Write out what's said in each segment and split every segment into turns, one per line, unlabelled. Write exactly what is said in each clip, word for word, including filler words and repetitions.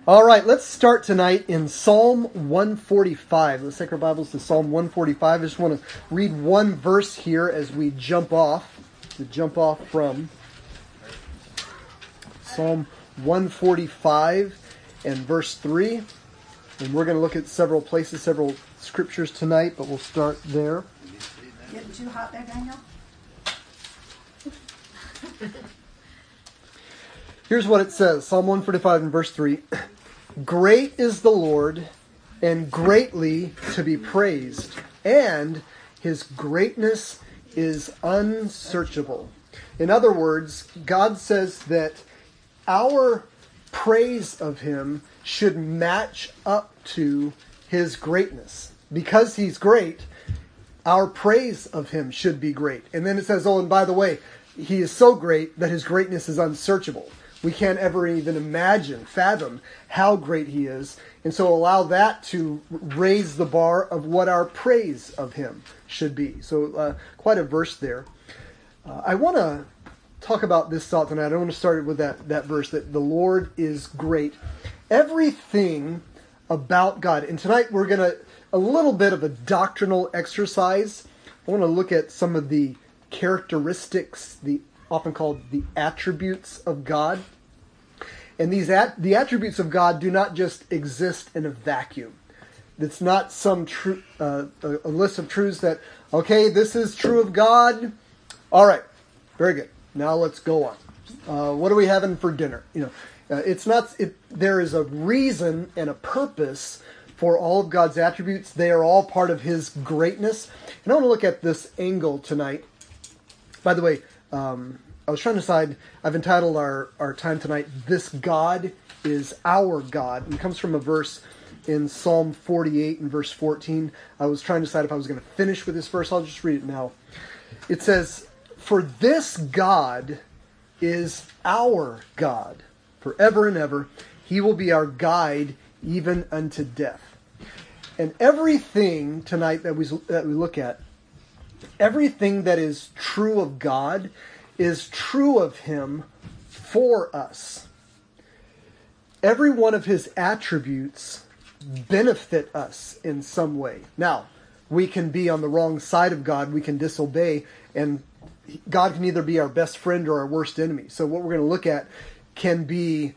All right, let's start tonight in Psalm one forty-five. Let's take our Bibles to Psalm one forty-five. I just want to read one verse here as we jump off, to jump off from Psalm one forty-five and verse three. And we're going to look at several places, several scriptures tonight, but we'll start there.
Getting too hot there, Daniel?
Here's what it says, Psalm one forty-five and verse three. Great is the Lord, and greatly to be praised, and his greatness is unsearchable. In other words, God says that our praise of him should match up to his greatness. Because he's great, our praise of him should be great. And then it says, oh, and by the way, he is so great that his greatness is unsearchable. We can't ever even imagine, fathom how great he is. And so allow that to raise the bar of what our praise of him should be. So uh, quite a verse there. Uh, I want to talk about this thought tonight. I want to start with that, that verse, that the Lord is great. Everything about God. And tonight we're going to, a little bit of a doctrinal exercise. I want to look at some of the characteristics, the often called the attributes of God. And these at, the attributes of God do not just exist in a vacuum. It's not some tru- uh, a, a list of truths that, okay, this is true of God. All right, very good. Now let's go on. Uh, what are we having for dinner? You know, uh, it's not. It, there is a reason and a purpose for all of God's attributes. They are all part of his greatness. And I want to look at this angle tonight. By the way, um, I was trying to decide, I've entitled our, our time tonight, This God is Our God. And it comes from a verse in Psalm forty-eight and verse fourteen. I was trying to decide if I was going to finish with this verse. I'll just read it now. It says, "For this God is our God, forever and ever. He will be our guide even unto death." And everything tonight that we, that we look at, everything that is true of God is true of him for us. Every one of his attributes benefit us in some way. Now, we can be on the wrong side of God. We can disobey, and God can either be our best friend or our worst enemy. So what we're going to look at can be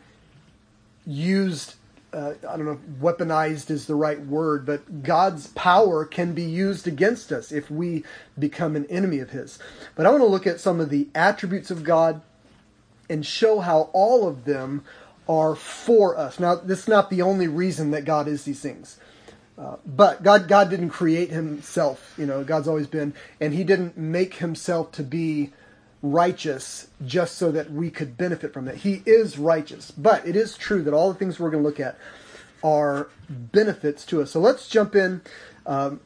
used, uh, I don't know if weaponized is the right word, but God's power can be used against us if we become an enemy of his. But I want to look at some of the attributes of God and show how all of them are for us. Now, this is not the only reason that God is these things. Uh, but God, God didn't create himself. You know, God's always been, and he didn't make himself to be righteous just so that we could benefit from it. He is righteous, but it is true that all the things we're going to look at are benefits to us. So let's jump in. Um,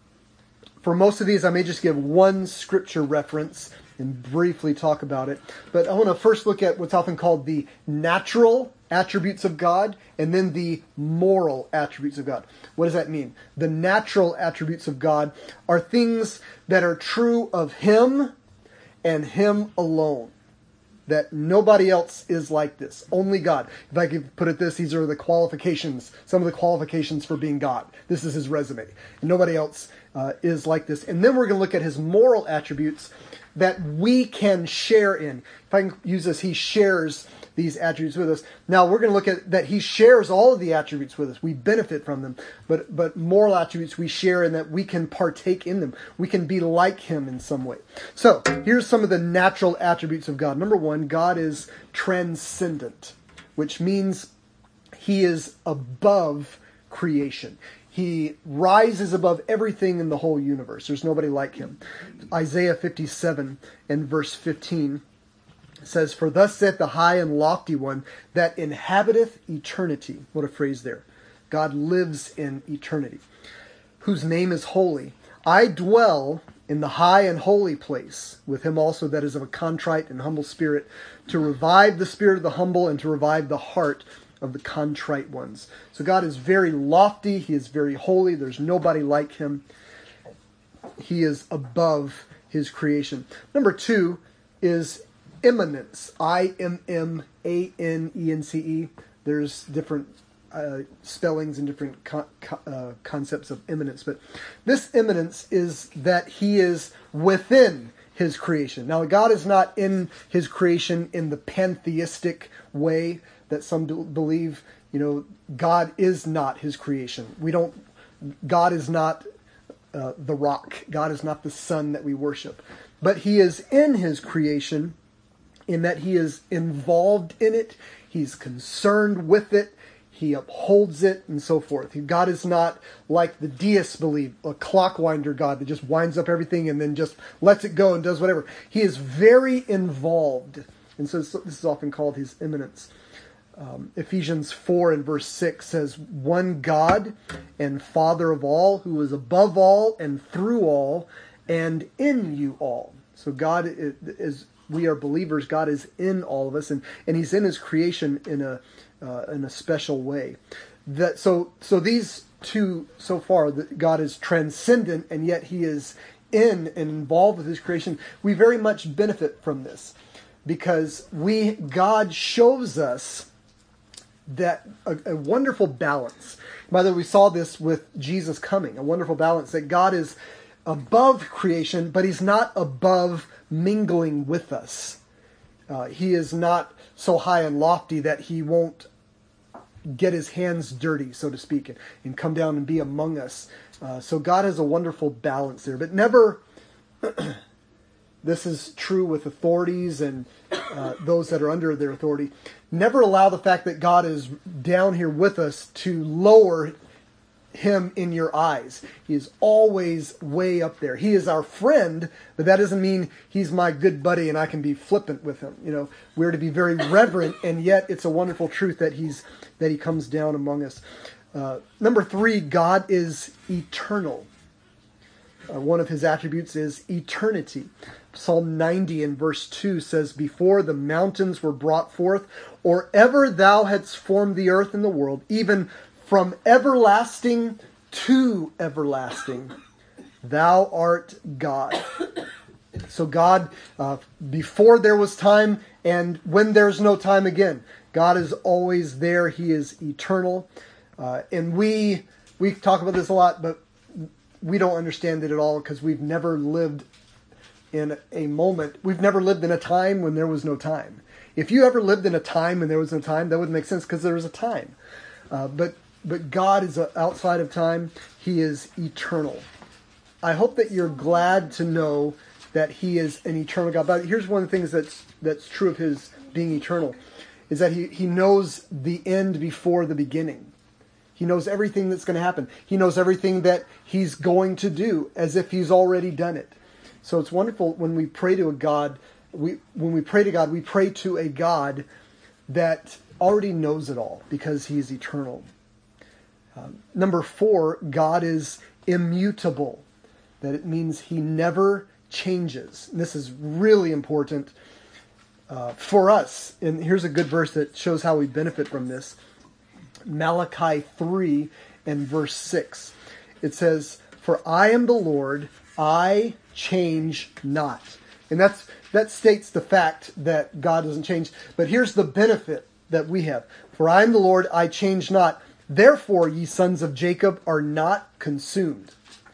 for most of these, I may just give one scripture reference and briefly talk about it. But I want to first look at what's often called the natural attributes of God and then the moral attributes of God. What does that mean? The natural attributes of God are things that are true of him and him alone. That nobody else is like this. Only God. If I could put it this, these are the qualifications, some of the qualifications for being God. This is his resume. And nobody else uh, is like this. And then we're going to look at his moral attributes that we can share in. If I can use this, he shares these attributes with us. Now we're going to look at that he shares all of the attributes with us. We benefit from them. But but moral attributes we share in that we can partake in them. We can be like him in some way. So here's some of the natural attributes of God. Number one, God is transcendent, which means he is above creation. He rises above everything in the whole universe. There's nobody like him. Isaiah fifty-seven and verse fifteen says, "For thus saith the high and lofty one that inhabiteth eternity." What a phrase there. God lives in eternity. "Whose name is holy. I dwell in the high and holy place, with him also that is of a contrite and humble spirit, to revive the spirit of the humble and to revive the heart of the contrite ones." So God is very lofty. He is very holy. There's nobody like him. He is above his creation. Number two is immanence. I M M A N E N C E. There's different uh, spellings and different co- co- uh, concepts of immanence. But this immanence is that he is within his creation. Now, God is not in his creation in the pantheistic way that some do believe. You know, God is not his creation. We don't, God is not uh, the rock. God is not the sun that we worship. But he is in his creation in that he is involved in it. He's concerned with it. He upholds it and so forth. God is not like the deists believe, a clockwinder God that just winds up everything and then just lets it go and does whatever. He is very involved. And so this is often called his immanence. Um, Ephesians four and verse six says, one God and Father of all, who is above all and through all and in you all. So God is, is we are believers. God is in all of us, and, and he's in his creation in a Uh, in a special way. That so so these two so far, that God is transcendent and yet he is in and involved with his creation. We very much benefit from this because we God shows us that a, a wonderful balance. By the way, we saw this with Jesus coming, a wonderful balance that God is above creation, but he's not above mingling with us. Uh, he is not so high and lofty that he won't get his hands dirty, so to speak, and, and come down and be among us. Uh, so God has a wonderful balance there. But never, this is true with authorities and uh, those that are under their authority, never allow the fact that God is down here with us to lower him in your eyes. He is always way up there. He is our friend, but that doesn't mean he's my good buddy and I can be flippant with him. You know, we're to be very reverent, and yet it's a wonderful truth that he's that he comes down among us. Uh, number three, God is eternal. Uh, one of his attributes is eternity. Psalm ninety in verse two says, before the mountains were brought forth, or ever thou hadst formed the earth and the world, even from everlasting to everlasting, thou art God. So God, uh, before there was time and when there's no time again, God is always there. He is eternal. Uh, and we we talk about this a lot, but we don't understand it at all because we've never lived in a moment. We've never lived in a time when there was no time. If you ever lived in a time when there was no time, that would make sense because there was a time. Uh, but But God is outside of time. He is eternal. I hope that you're glad to know that he is an eternal God. But here's one of the things that's that's true of his being eternal, is that he, he knows the end before the beginning. He knows everything that's going to happen. He knows everything that he's going to do as if he's already done it. So it's wonderful when we pray to a God, we when we pray to God, we pray to a God that already knows it all because he is eternal. Um, number four, God is immutable. That it means he never changes. And this is really important uh, for us. And here's a good verse that shows how we benefit from this. Malachi three and verse six. It says, for I am the Lord, I change not. And that's that states the fact that God doesn't change. But here's the benefit that we have. For I am the Lord, I change not. Therefore, ye sons of Jacob are not consumed.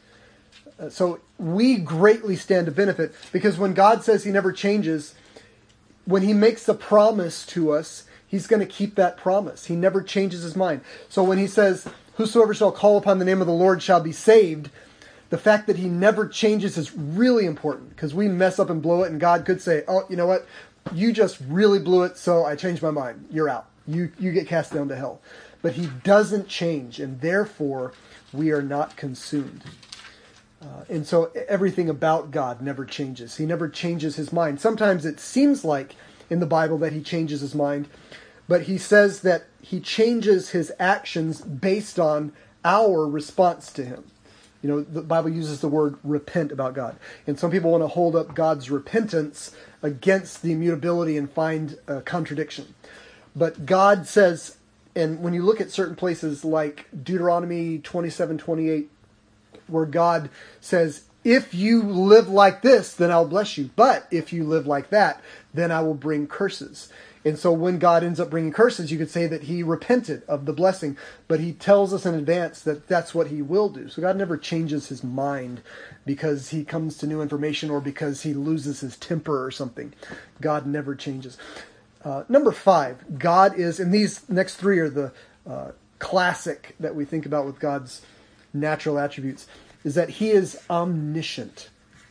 Uh, so we greatly stand to benefit because when God says he never changes, when he makes a promise to us, he's going to keep that promise. He never changes his mind. So when he says, whosoever shall call upon the name of the Lord shall be saved, the fact that he never changes is really important because we mess up and blow it, and God could say, oh, you know what? You just really blew it, so I changed my mind. You're out. You, you get cast down to hell. But he doesn't change, and therefore we are not consumed. Uh, and so everything about God never changes. He never changes his mind. Sometimes it seems like in the Bible that he changes his mind, but he says that he changes his actions based on our response to him. You know, the Bible uses the word repent about God. And some people want to hold up God's repentance against the immutability and find a contradiction. But God says, and when you look at certain places like Deuteronomy twenty-seven twenty-eight, where God says, if you live like this, then I'll bless you. But if you live like that, then I will bring curses. And so when God ends up bringing curses, you could say that he repented of the blessing, but he tells us in advance that that's what he will do. So God never changes his mind because he comes to new information or because he loses his temper or something. God never changes. Uh, number five, God is, and these next three are the uh, classic that we think about with God's natural attributes, is that he is omniscient.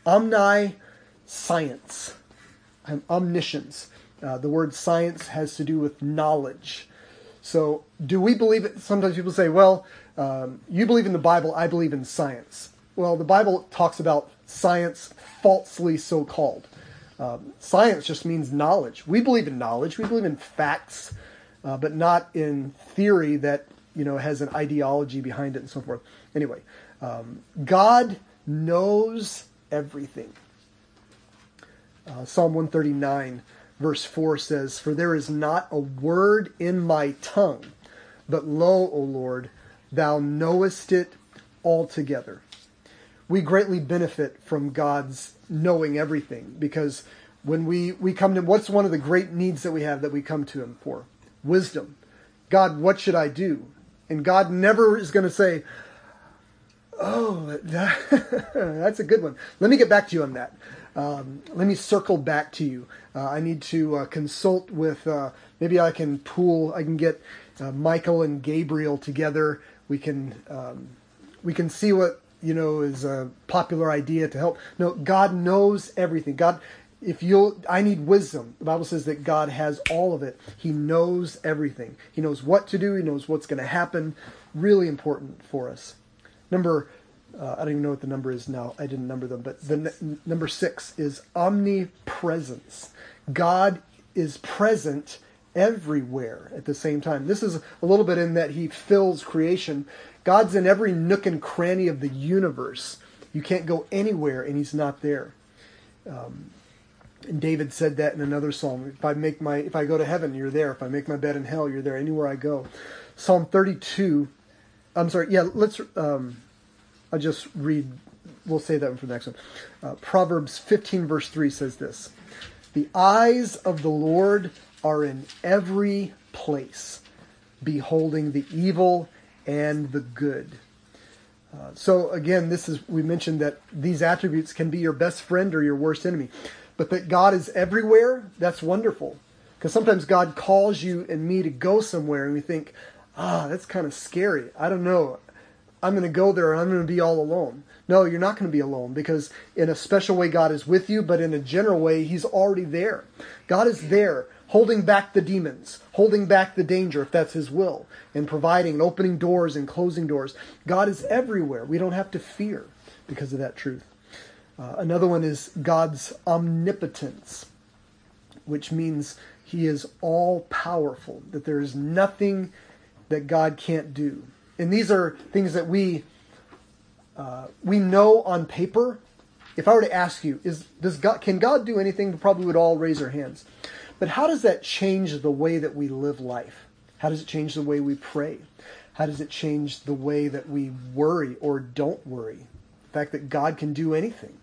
Omniscience. Omniscience. Uh, the word science has to do with knowledge. So do we believe it? Sometimes people say, well, um, you believe in the Bible, I believe in science. Well, the Bible talks about science falsely so-called. Um, science just means knowledge. We believe in knowledge. We believe in facts, uh, but not in theory that, you know, has an ideology behind it and so forth. Anyway, um, God knows everything. Uh, Psalm one thirty-nine verse four says, "For there is not a word in my tongue, but lo, O Lord, thou knowest it altogether." We greatly benefit from God's knowing everything, because when we, we come to him, what's one of the great needs that we have that we come to him for? Wisdom. God, what should I do? And God never is going to say, oh, that, that's a good one. Let me get back to you on that. Um, let me circle back to you. Uh, I need to uh, consult with, uh, maybe I can pool, I can get uh, Michael and Gabriel together. We can, um, we can see what, you know, is a popular idea to help. No, God knows everything. God, if you'll, I need wisdom. The Bible says that God has all of it. He knows everything. He knows what to do. He knows what's going to happen. Really important for us. Number Uh, I don't even know what the number is now. I didn't number them. But the n- number six is omnipresence. God is present everywhere at the same time. This is a little bit in that he fills creation. God's in every nook and cranny of the universe. You can't go anywhere and he's not there. Um, and David said that in another psalm. If I make my, if I go to heaven, you're there. If I make my bed in hell, you're there. Anywhere I go. Psalm thirty-two. I'm sorry. Yeah, let's... Um, I'll just read, we'll say that one for the next one. Uh, Proverbs fifteen verse three says this: "The eyes of the Lord are in every place, beholding the evil and the good." Uh, so again, this is, we mentioned that these attributes can be your best friend or your worst enemy. But that God is everywhere, that's wonderful. Because sometimes God calls you and me to go somewhere and we think, ah, that's kind of scary. I don't know. I'm going to go there and I'm going to be all alone. No, you're not going to be alone, because in a special way God is with you, but in a general way he's already there. God is there holding back the demons, holding back the danger if that's his will, and providing and opening doors and closing doors. God is everywhere. We don't have to fear because of that truth. Uh, another one is God's omnipotence, which means he is all powerful, that there is nothing that God can't do. And these are things that we uh, we know on paper. If I were to ask you, is does God can God do anything? We probably would all raise our hands. But how does that change the way that we live life? How does it change the way we pray? How does it change the way that we worry or don't worry? The fact that God can do anything.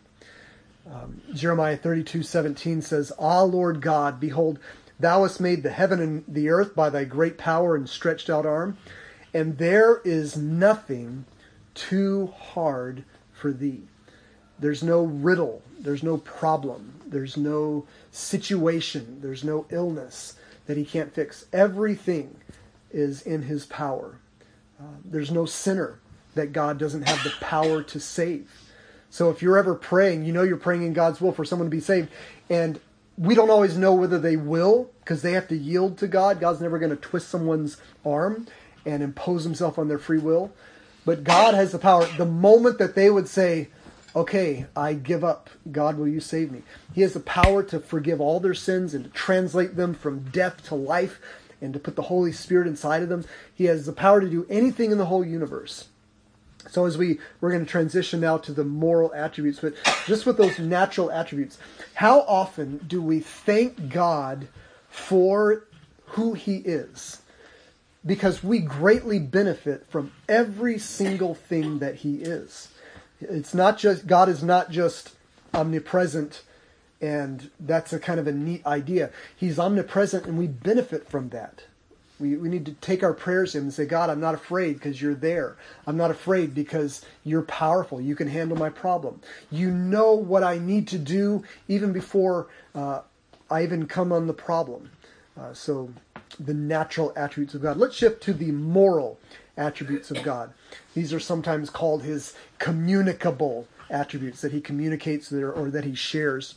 Um, Jeremiah thirty-two seventeen says, "Ah, Lord God, behold, thou hast made the heaven and the earth by thy great power and stretched out arm. And there is nothing too hard for thee." There's no riddle. There's no problem. There's no situation. There's no illness that he can't fix. Everything is in his power. Uh, there's no sinner that God doesn't have the power to save. So if you're ever praying, you know you're praying in God's will for someone to be saved. And we don't always know whether they will, because they have to yield to God. God's never going to twist someone's arm and impose himself on their free will. But God has the power. The moment that they would say, okay, I give up. God, will you save me? He has the power to forgive all their sins and to translate them from death to life and to put the Holy Spirit inside of them. He has the power to do anything in the whole universe. So as we, we're going to transition now to the moral attributes, but just with those natural attributes, how often do we thank God for who he is? Because we greatly benefit from every single thing that he is. It's not just, God is not just omnipresent And that's a kind of a neat idea. He's omnipresent, and we benefit from that. We we need to take our prayers to him and say, God, I'm not afraid because you're there. I'm not afraid because you're powerful. You can handle my problem. You know what I need to do even before uh, I even come on the problem. Uh, so the natural attributes of God. Let's shift to the moral attributes of God. These are sometimes called his communicable attributes, that he communicates there or that he shares.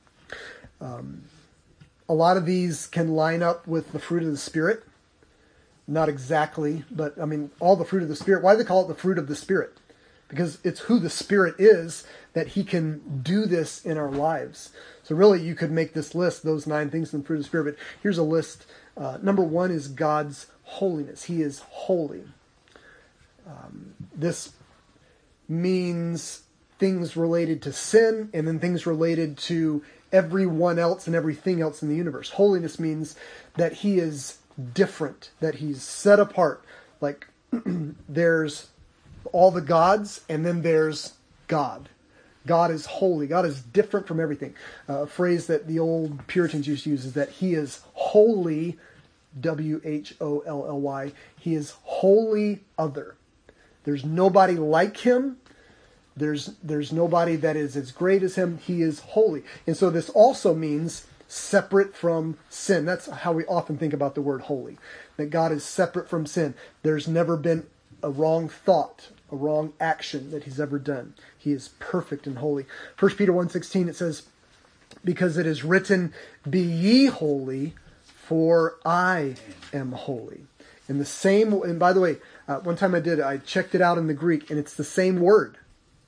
Um, a lot of these can line up with the fruit of the Spirit. Not exactly, but I mean, all the fruit of the Spirit. Why do they call it the fruit of the Spirit? Because it's who the Spirit is that he can do this in our lives. So really, you could make this list, those nine things in the fruit of the Spirit. But here's a list. Uh, number one is God's holiness. He is holy. Um, this means things related to sin and then things related to everyone else and everything else in the universe. Holiness means that he is different, that he's set apart. Like there's all the gods and then there's God. God is holy. God is different from everything. Uh, a phrase that the old Puritans used to use is that he is holy, W H O L L Y. He is wholly other. There's nobody like him. There's there's nobody that is as great as him. He is holy. And so this also means separate from sin. That's how we often think about the word holy. That God is separate from sin. There's never been a wrong thought, a wrong action that he's ever done. He is perfect and holy. First Peter one sixteen, it says, because it is written, be ye holy, for I am holy. And the same, and by the way, uh, one time I did, I checked it out in the Greek, and it's the same word.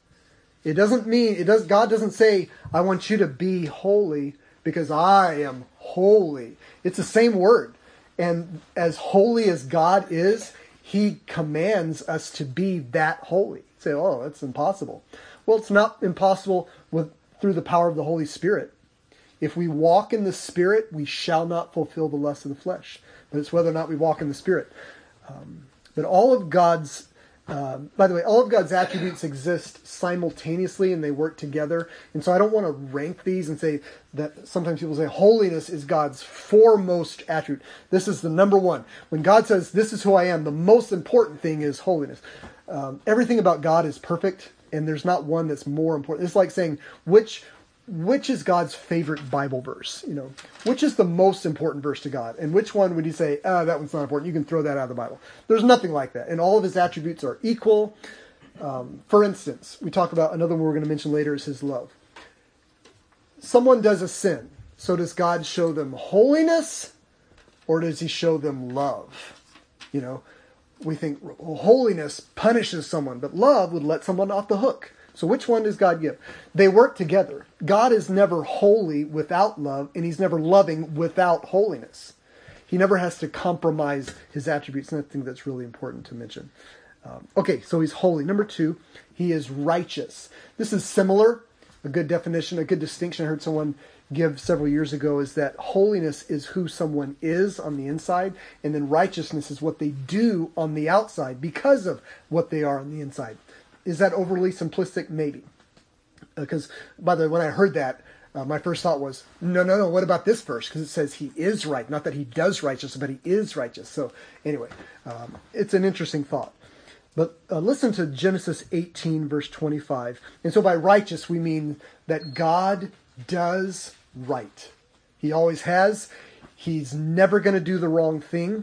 It doesn't mean, it does. God doesn't say, I want you to be holy because I am holy. It's the same word. And as holy as God is, he commands us to be that holy. You say, oh, that's impossible. Well, it's not impossible with through the power of the Holy Spirit. If we walk in the Spirit, we shall not fulfill the lusts of the flesh. But it's whether or not we walk in the Spirit. Um, but all of God's Uh, by the way, all of God's attributes exist simultaneously and they work together. And so I don't want to rank these and say that sometimes people say holiness is God's foremost attribute. This is the number one. When God says, this is who I am, the most important thing is holiness. Um, everything about God is perfect and there's not one that's more important. It's like saying, which which is God's favorite Bible verse? You know, which is the most important verse to God? And which one would you say, ah, that one's not important. You can throw that out of the Bible. There's nothing like that. And all of his attributes are equal. Um, for instance, we talk about another one we're going to mention later is his love. Someone does a sin. So does God show them holiness or does he show them love? You know, we think well, holiness punishes someone, but love would let someone off the hook. So which one does God give? They work together. God is never holy without love, and he's never loving without holiness. He never has to compromise his attributes, and I think that's really important to mention. Um, okay, so he's holy. Number two, he is righteous. This is similar. A good definition, a good distinction I heard someone give several years ago is that holiness is who someone is on the inside, and then righteousness is what they do on the outside because of what they are on the inside. Is that overly simplistic? Maybe. Because, uh, by the way, when I heard that, uh, my first thought was, no, no, no, what about this verse? Because it says he is right. Not that he does righteous, but he is righteous. So anyway, um, it's an interesting thought. But uh, listen to Genesis eighteen, verse twenty-five. And so by righteous, we mean that God does right. He always has. He's never going to do the wrong thing.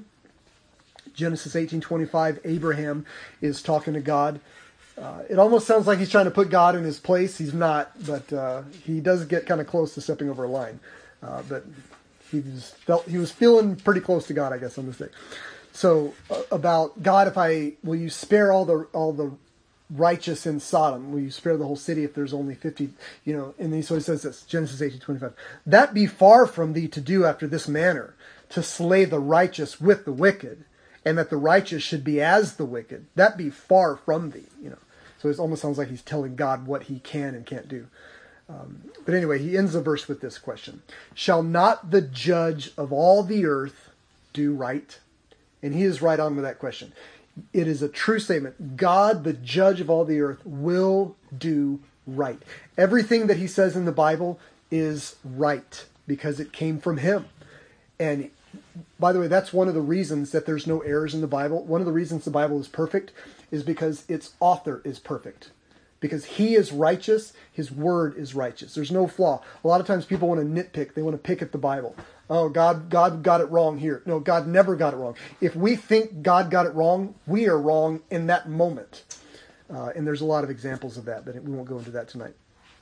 Genesis eighteen twenty-five, Abraham is talking to God. Uh, it almost sounds like he's trying to put God in his place. He's not, but uh, he does get kind of close to stepping over a line. Uh, but he was felt he was feeling pretty close to God, I guess, on this day. So uh, about God, if I will you spare all the all the righteous in Sodom? Will you spare the whole city if there's only fifty? You know, and so he says this, Genesis eighteen twenty-five. That be far from thee to do after this manner, to slay the righteous with the wicked, and that the righteous should be as the wicked. That be far from thee. You know. So it almost sounds like he's telling God what he can and can't do. Um, but anyway, he ends the verse with this question. Shall not the judge of all the earth do right? And he is right on with that question. It is a true statement. God, the judge of all the earth, will do right. Everything that he says in the Bible is right because it came from him. And by the way, that's one of the reasons that there's no errors in the Bible. One of the reasons the Bible is perfect is because its author is perfect. Because he is righteous, his word is righteous. There's no flaw. A lot of times people want to nitpick. They want to pick at the Bible. Oh, God, God got it wrong here. No, God never got it wrong. If we think God got it wrong, we are wrong in that moment. Uh, and there's a lot of examples of that, but we won't go into that tonight.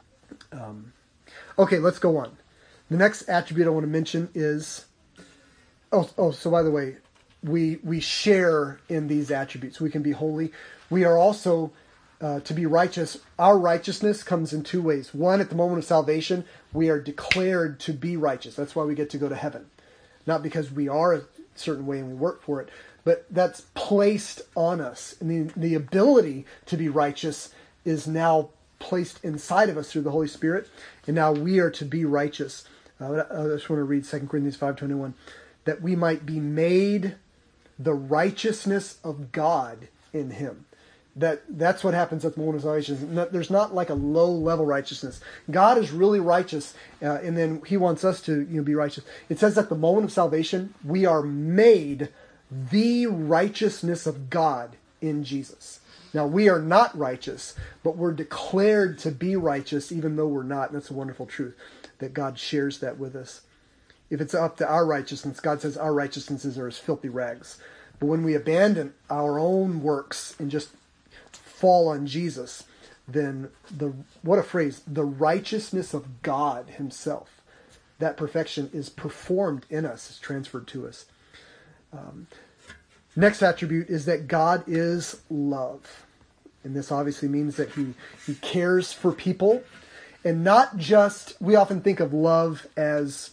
Um, okay, let's go on. The next attribute I want to mention is... Oh, oh, so by the way, we we share in these attributes. We can be holy. We are also uh, to be righteous. Our righteousness comes in two ways. One, at the moment of salvation, we are declared to be righteous. That's why we get to go to heaven. Not because we are a certain way and we work for it, but that's placed on us. And the, the ability to be righteous is now placed inside of us through the Holy Spirit. And now we are to be righteous. Uh, I just want to read Second Corinthians five twenty-one. That we might be made the righteousness of God in him. That That's what happens at the moment of salvation. There's not like a low-level righteousness. God is really righteous, uh, and then he wants us to you know, be righteous. It says at the moment of salvation, we are made the righteousness of God in Jesus. Now, we are not righteous, but we're declared to be righteous even though we're not. And that's a wonderful truth, that God shares that with us. If it's up to our righteousness, God says our righteousnesses are as filthy rags. But when we abandon our own works and just fall on Jesus, then the what a phrase, the righteousness of God himself, that perfection is performed in us, is transferred to us. Um, next attribute is that God is love. And this obviously means that he, he cares for people. And not just, we often think of love as...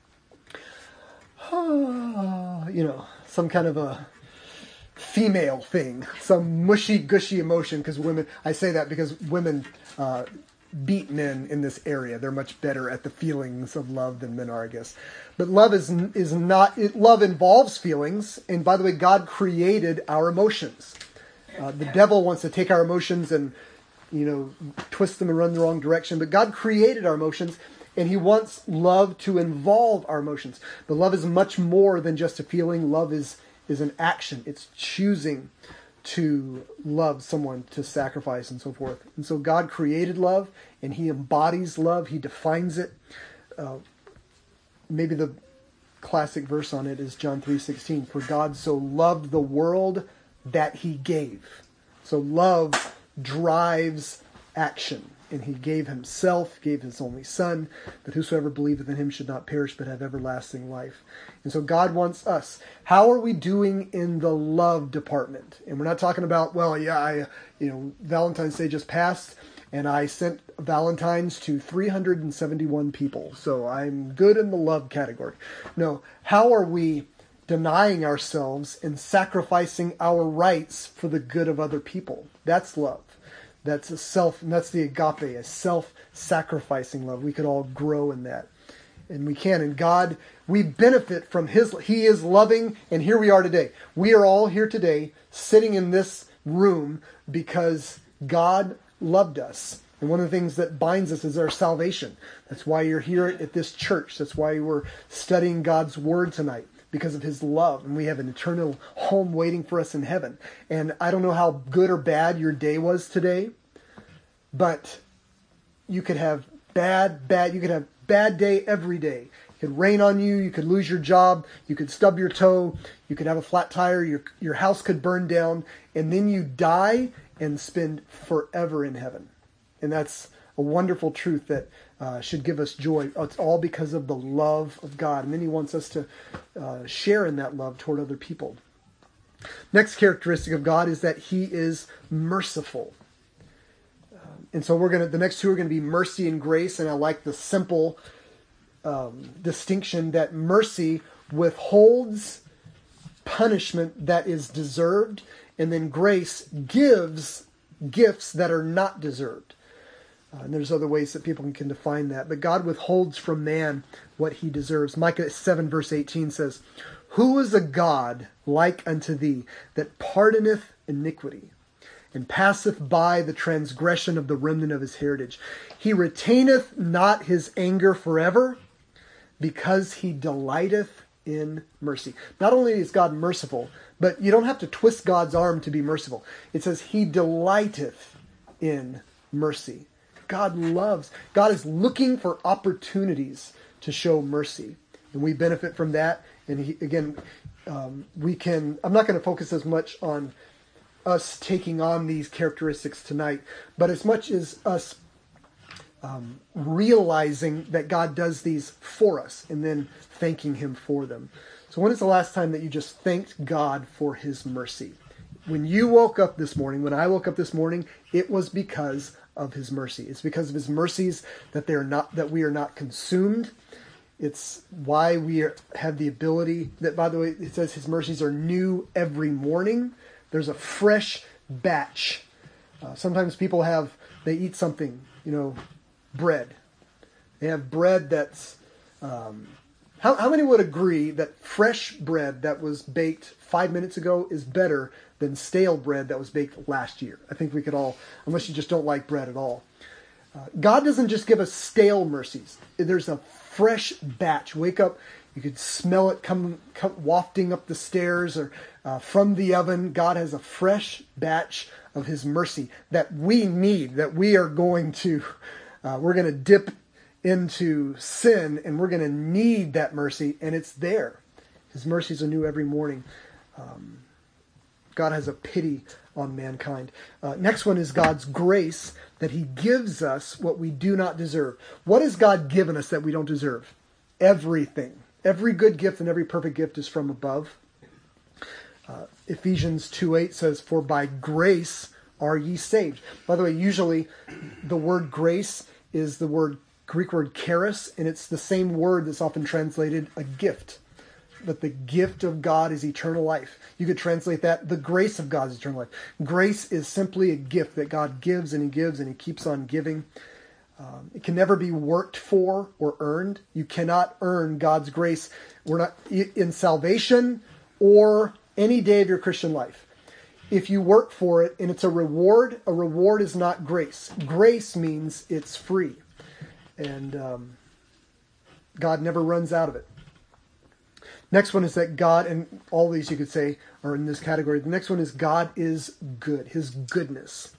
you know, some kind of a female thing, some mushy gushy emotion, because women, I say that because women uh, beat men in this area. They're much better at the feelings of love than men are, I guess. But love is is not, it, love involves feelings. And by the way, God created our emotions. Uh, the devil wants to take our emotions and, you know, twist them and run the wrong direction. But God created our emotions. And he wants love to involve our emotions. But love is much more than just a feeling. Love is, is an action. It's choosing to love someone, to sacrifice, and so forth. And so God created love, and he embodies love. He defines it. Uh, maybe the classic verse on it is John three sixteen. For God so loved the world that he gave. So love drives action. And he gave himself, gave his only son, that whosoever believeth in him should not perish but have everlasting life. And so God wants us. How are we doing in the love department? And we're not talking about, well, yeah, I, you know, Valentine's Day just passed, and I sent Valentines to three hundred seventy-one people. So I'm good in the love category. No, how are we denying ourselves and sacrificing our rights for the good of other people? That's love. That's a self, and that's the agape, a self-sacrificing love. We could all grow in that. And we can. And God, we benefit from his, he is loving, and here we are today. We are all here today, sitting in this room because God loved us. And one of the things that binds us is our salvation. That's why you're here at this church. That's why we're studying God's word tonight. Because of his love, and we have an eternal home waiting for us in heaven. And I don't know how good or bad your day was today, but you could have bad, bad, you could have bad day every day. It could rain on you, you could lose your job, you could stub your toe, you could have a flat tire, your, your house could burn down, and then you die and spend forever in heaven. And that's a wonderful truth that uh, should give us joy. It's all because of the love of God. And then he wants us to uh, share in that love toward other people. Next characteristic of God is that he is merciful. Um, and so we're going to, the next two are going to be mercy and grace. And I like the simple um, distinction that mercy withholds punishment that is deserved. And then grace gives gifts that are not deserved. Uh, and there's other ways that people can define that. But God withholds from man what he deserves. Micah seven verse eighteen says, Who is a God like unto thee, that pardoneth iniquity, and passeth by the transgression of the remnant of his heritage. He retaineth not his anger forever, because he delighteth in mercy. Not only is God merciful, but you don't have to twist God's arm to be merciful. It says he delighteth in mercy. God loves, God is looking for opportunities to show mercy. And we benefit from that. And he, again, um, we can, I'm not going to focus as much on us taking on these characteristics tonight, but as much as us um, realizing that God does these for us and then thanking him for them. So when is the last time that you just thanked God for his mercy? When you woke up this morning, when I woke up this morning, it was because of his mercy. It's because of his mercies that they are not, that we are not consumed. It's why we are, have the ability that, by the way, it says his mercies are new every morning. There's a fresh batch. Uh, sometimes people have, they eat something, you know, bread. They have bread that's, um, how, how many would agree that fresh bread that was baked five minutes ago is better than stale bread that was baked last year? I think we could all, unless you just don't like bread at all. Uh, God doesn't just give us stale mercies. There's a fresh batch. Wake up, you could smell it come, come wafting up the stairs or uh, from the oven. God has a fresh batch of his mercy that we need, that we are going to, uh, we're going to dip into sin and we're going to need that mercy, and it's there. His mercies are new every morning. Um, God has a pity on mankind. Uh, next one is God's grace, that he gives us what we do not deserve. What has God given us that we don't deserve? Everything. Every good gift and every perfect gift is from above. Uh, Ephesians two eight says, for by grace are ye saved. By the way, usually the word grace is the word Greek word charis, and it's the same word that's often translated a gift. But the gift of God is eternal life. You could translate that, the grace of God is eternal life. Grace is simply a gift that God gives and he gives and he keeps on giving. Um, it can never be worked for or earned. You cannot earn God's grace. We're not in salvation or any day of your Christian life. If you work for it and it's a reward, a reward is not grace. Grace means it's free. And um, God never runs out of it. Next one is that God, and all these you could say are in this category. The next one is God is good, his goodness.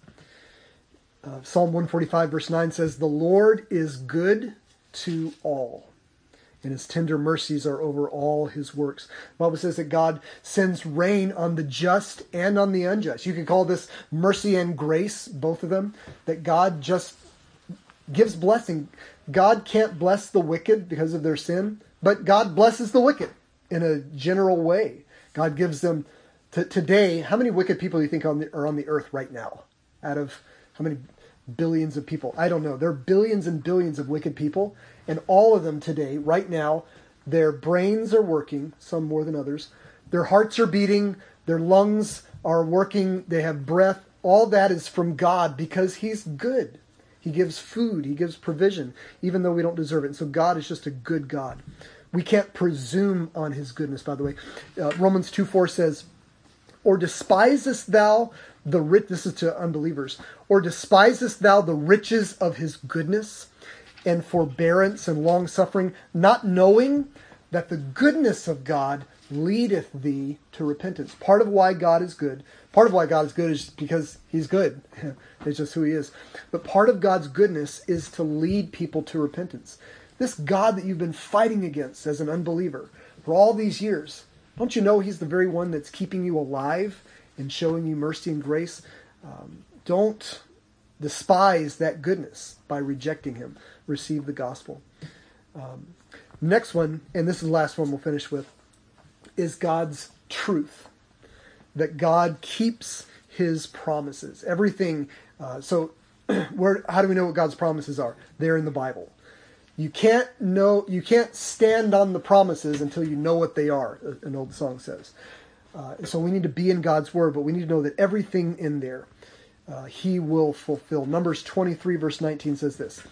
Uh, Psalm one forty-five verse nine says, the Lord is good to all, and his tender mercies are over all his works. The Bible says that God sends rain on the just and on the unjust. You could call this mercy and grace, both of them, that God just gives blessing. God can't bless the wicked because of their sin, but God blesses the wicked in a general way. God gives them, t- today, how many wicked people do you think on the, are on the earth right now? Out of how many billions of people? I don't know. There are billions and billions of wicked people, and all of them today, right now, their brains are working, some more than others. Their hearts are beating, their lungs are working, they have breath. All that is from God because he's good. He gives food, he gives provision, even though we don't deserve it. And so God is just a good God. We can't presume on his goodness, by the way. Uh, Romans two four says, or despisest thou the rich, this is to unbelievers, or despisest thou the riches of his goodness and forbearance and long suffering, not knowing that the goodness of God leadeth thee to repentance. Part of why God is good, part of why God is good is because he's good. It's just who he is. But part of God's goodness is to lead people to repentance. This God that you've been fighting against as an unbeliever for all these years, don't you know he's the very one that's keeping you alive and showing you mercy and grace? Um, don't despise that goodness by rejecting him. Receive the gospel. Um, next one, and this is the last one we'll finish with, is God's truth. That God keeps his promises. Everything. Uh, so where, how do we know what God's promises are? They're in the Bible. You can't know, you can't stand on the promises until you know what they are, an old song says. Uh, so we need to be in God's word, but we need to know that everything in there, uh, he will fulfill. Numbers twenty-three verse nineteen says this,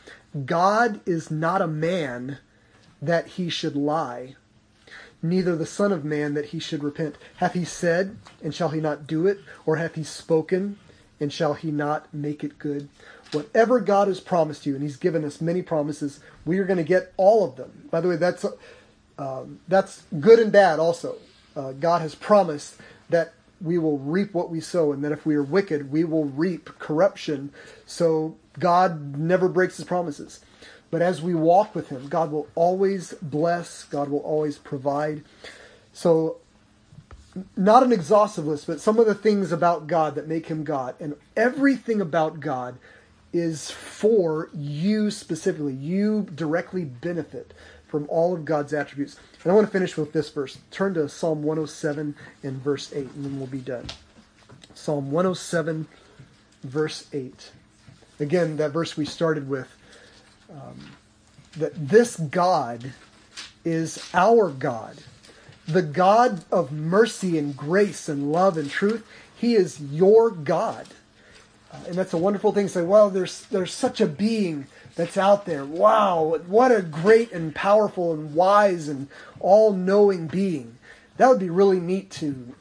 God is not a man that he should lie, neither the son of man that he should repent. Hath he said, and shall he not do it? Or hath he spoken, and shall he not make it good? Whatever God has promised you, and he's given us many promises, we are going to get all of them. By the way, that's um, that's good and bad also. Uh, God has promised that we will reap what we sow, and that if we are wicked, we will reap corruption. So God never breaks his promises. But as we walk with him, God will always bless, God will always provide. So not an exhaustive list, but some of the things about God that make him God. And everything about God is for you specifically. You directly benefit from all of God's attributes. And I want to finish with this verse. Turn to Psalm one oh seven and verse eight, and then we'll be done. Psalm one oh seven, verse eight. Again, that verse we started with. Um, that this God is our God. The God of mercy and grace and love and truth. He is your God. Uh, and that's a wonderful thing to say, well, there's there's such a being that's out there. Wow, what a great and powerful and wise and all-knowing being. That would be really neat to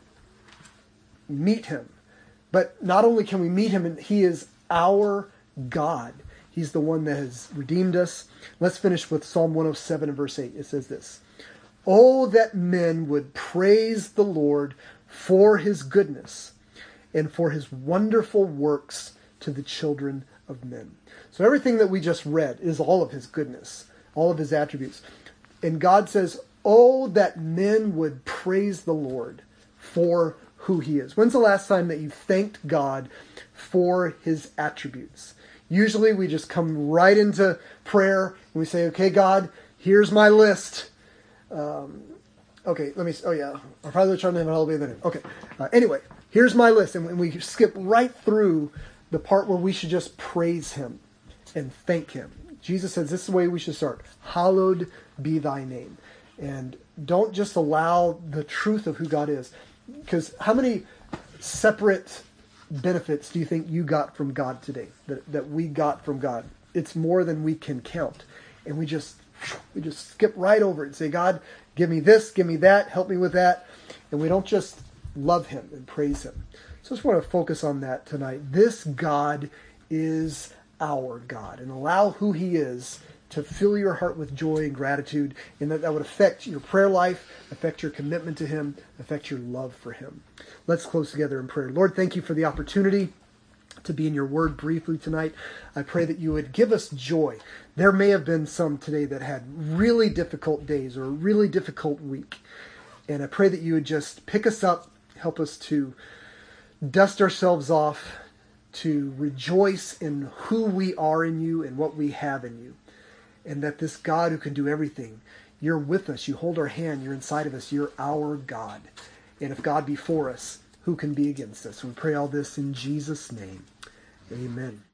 meet him. But not only can we meet him, he is our God. He's the one that has redeemed us. Let's finish with Psalm one oh seven and verse eight. It says this, "Oh, that men would praise the Lord for his goodness and for his wonderful works to the children of men." So everything that we just read is all of his goodness, all of his attributes. And God says, oh, that men would praise the Lord for who he is. When's the last time that you thanked God for his attributes? Usually we just come right into prayer and we say, okay, God, here's my list. Um, okay, let me, oh yeah, our Father which art in heaven, hallowed be thy name. Okay, uh, anyway, here's my list. And we skip right through the part where we should just praise him and thank him. Jesus says this is the way we should start. Hallowed be thy name. And don't just allow the truth of who God is. Because how many separate benefits do you think you got from God today? That, that we got from God? It's more than we can count. And we just we just skip right over it and say, God, give me this, give me that, help me with that. And we don't just love him and praise him. So I just want to focus on that tonight. This God is our God. And allow who he is to fill your heart with joy and gratitude. And that, that would affect your prayer life, affect your commitment to him, affect your love for him. Let's close together in prayer. Lord, thank you for the opportunity to be in your word briefly tonight. I pray that you would give us joy. There may have been some today that had really difficult days or a really difficult week. And I pray that you would just pick us up, help us to dust ourselves off, to rejoice in who we are in you and what we have in you. And that this God who can do everything, you're with us, you hold our hand, you're inside of us, you're our God. And if God be for us, who can be against us? We pray all this in Jesus' name. Amen.